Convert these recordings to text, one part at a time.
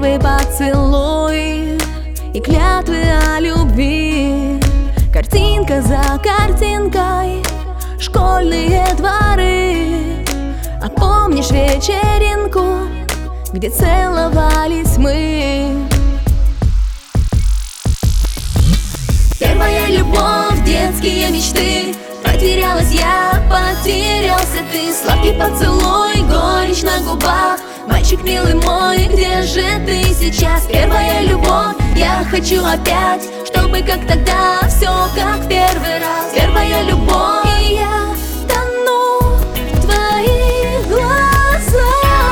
Первый поцелуй и клятвы о любви, картинка за картинкой, школьные дворы. А помнишь вечеринку, где целовались мы? Первая любовь, детские мечты. Потерялась я, потерялся ты. Сладкий поцелуй, горечь на губах. Мальчик милый мой, где же ты сейчас? Первая любовь, я хочу опять, чтобы как тогда, все как в первый раз. Первая любовь, и я тону в твоих глазах.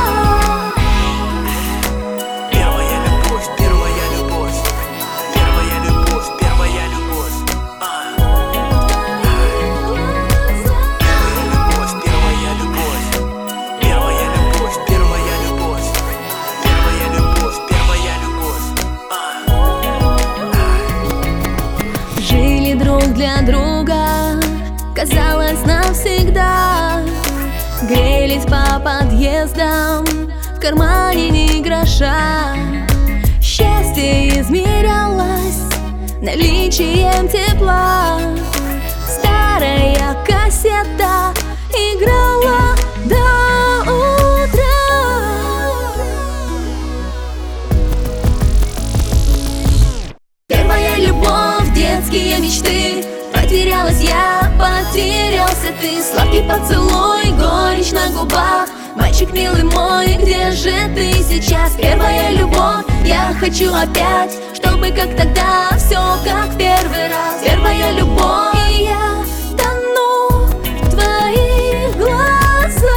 Первая любовь, первая любовь, первая любовь, первая любовь. Первая любовь, первая любовь, первая любовь, первая любовь, первая любовь, первая любовь. Жили друг для друга, казалось, навсегда. Грелись по подъездам, в кармане ни гроша. Счастье измерялось наличием тепла. Старая кассета играла до утра. Первая любовь, детские мечты. Потерялась я, потерялся ты. Сладкий поцелуй, горечь на губах. Мальчик милый мой, где же ты сейчас? Первая любовь, я хочу опять, чтобы как тогда, все как в первый раз. Первая любовь, и я тону в твоих глазах.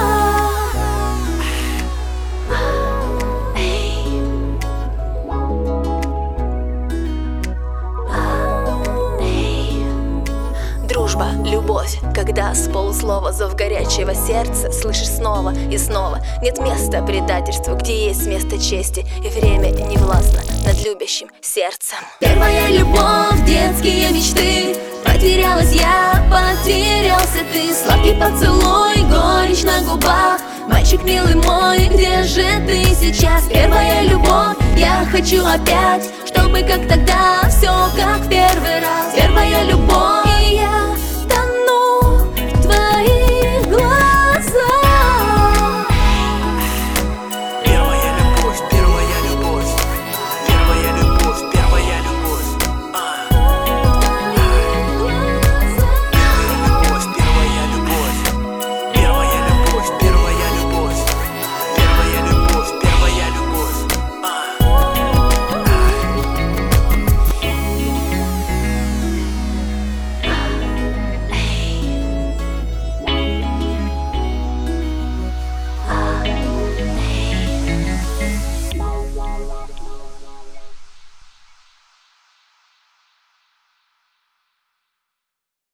Дружба, любовь, когда с полуслова зов горячего сердца слышишь снова и снова. Нет места предательству, где есть место чести, и время не властно над любящим сердцем. Первая любовь, детские мечты. Потерялась я, потерялся ты. Сладкий поцелуй, горечь на губах. Мальчик милый мой, где же ты сейчас? Первая любовь, я хочу опять, чтобы как тогда,